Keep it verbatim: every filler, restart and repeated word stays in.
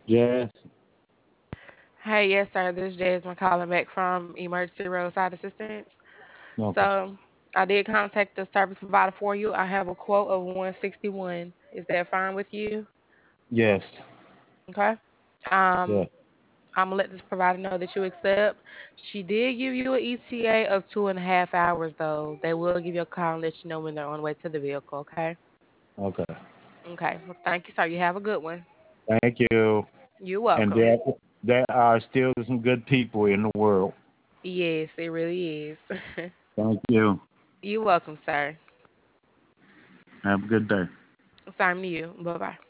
Jazz. Hey, yes, sir. This is Jasmine calling back from Emergency Roadside Assistance. Okay. So I did contact the service provider for you. I have a quote of one sixty-one. Is that fine with you? Yes. Okay. Um, Yeah. I'm gonna let this provider know that you accept. She did give you an E T A of two and a half hours, though. They will give you a call and let you know when they're on the way to the vehicle. Okay. Okay. Okay. Well, thank you, sir. You have a good one. Thank you. You're And welcome. there, there are still some good people in the world. Yes, it really is. Thank you. You're welcome, sir. Have a good day. Same to you. Bye bye.